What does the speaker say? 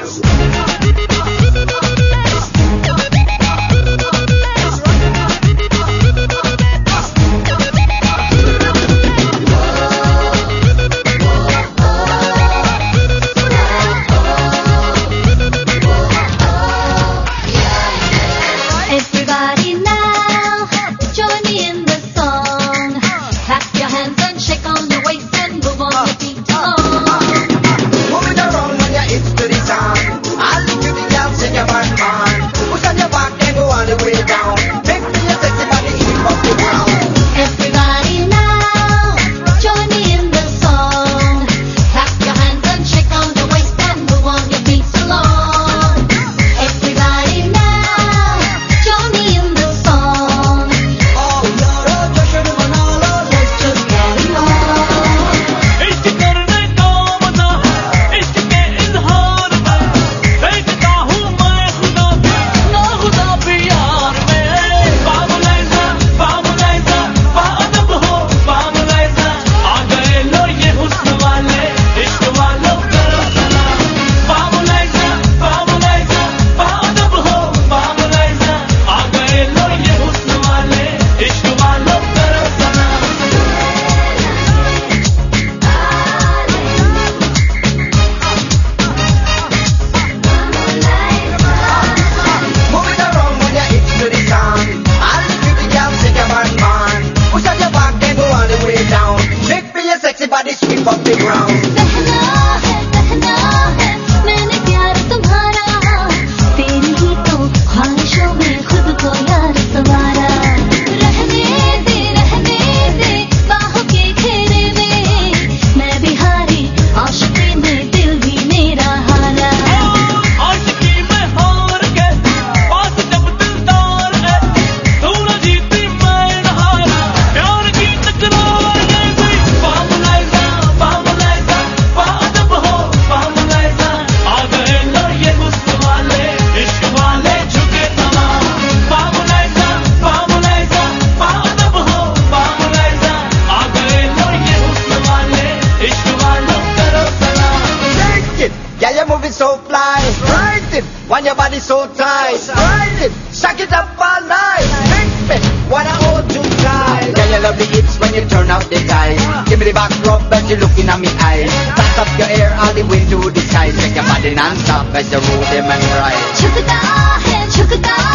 Want your body so tight, ride it, suck it up all night. Big fit, wanna hold you tight. Girl, you love the hips when you turn out the tie. Give me the back rub as you're looking at me eyes. Toss up your hair all the way to the sky. Make your body non-stop as you roll them and ride. झुकता है